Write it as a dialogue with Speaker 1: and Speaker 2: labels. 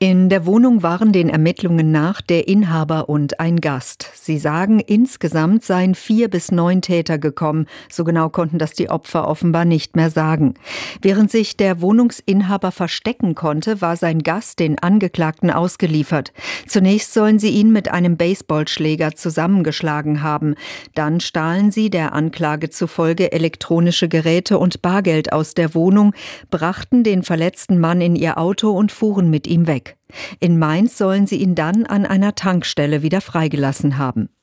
Speaker 1: In der Wohnung waren den Ermittlungen nach der Inhaber und ein Gast. Sie sagen, insgesamt seien 4 bis 9 Täter gekommen. So genau konnten das die Opfer offenbar nicht mehr sagen. Während sich der Wohnungsinhaber verstecken konnte, war sein Gast den Angeklagten ausgeliefert. Zunächst sollen sie ihn mit einem Baseballschläger zusammengeschlagen haben. Dann stahlen sie der Anklage zufolge elektronische Geräte und Bargeld aus der Wohnung, brachten den verletzten Mann in ihr Auto und fuhren mit ihm weg. In Mainz sollen sie ihn dann an einer Tankstelle wieder freigelassen haben.